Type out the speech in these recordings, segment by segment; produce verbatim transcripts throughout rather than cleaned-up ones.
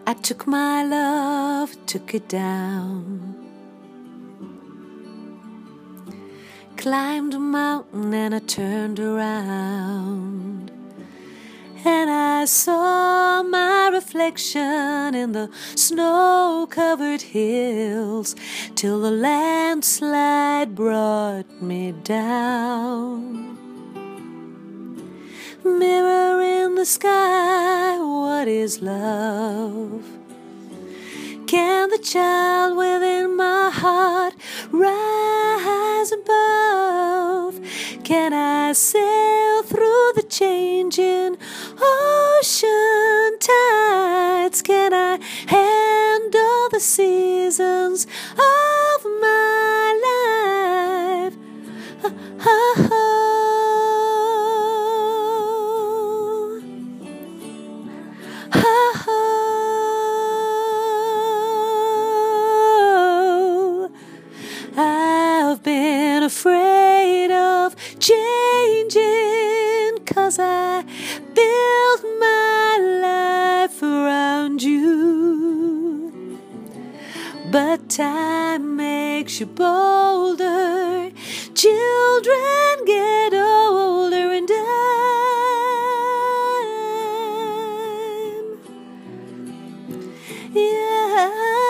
I took my love, took it down, climbed a mountain and I turned around, and I saw my reflection in the snow-covered hills till the landslide brought me down. Mirror in the sky, what is love? Can the child within my heart rise above? Can I sail through the changing ocean tides? Can I handle the seasons of my life? Oh, oh, oh. I've been afraid of changing, 'cause I built my life around you. But time makes you bolder, children get older, and I'm, yeah,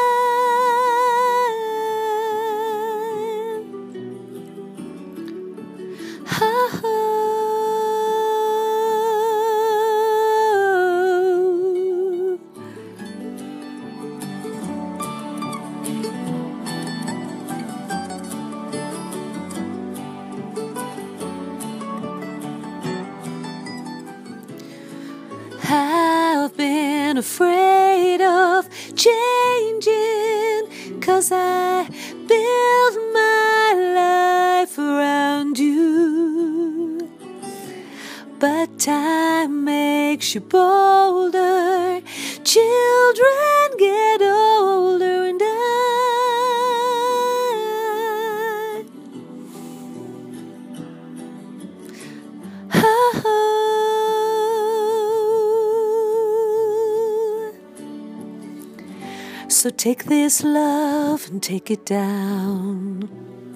oh, I've been afraid of changing, 'cause I built my life around you. But time makes you bolder, children get older, and I, oh, so take this love and take it down.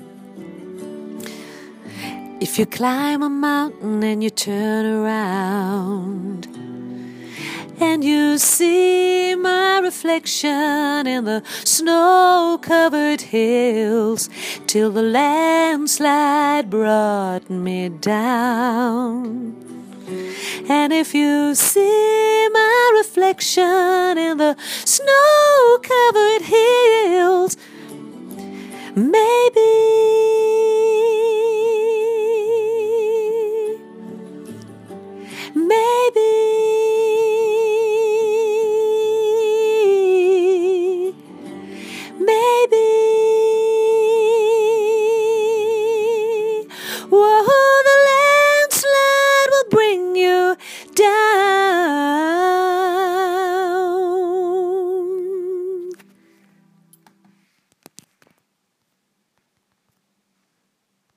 If you climb a mountain and you turn around, and you see my reflection in the snow-covered hills till the landslide brought me down. And if you see my reflection in the snow-covered hills, maybe, maybe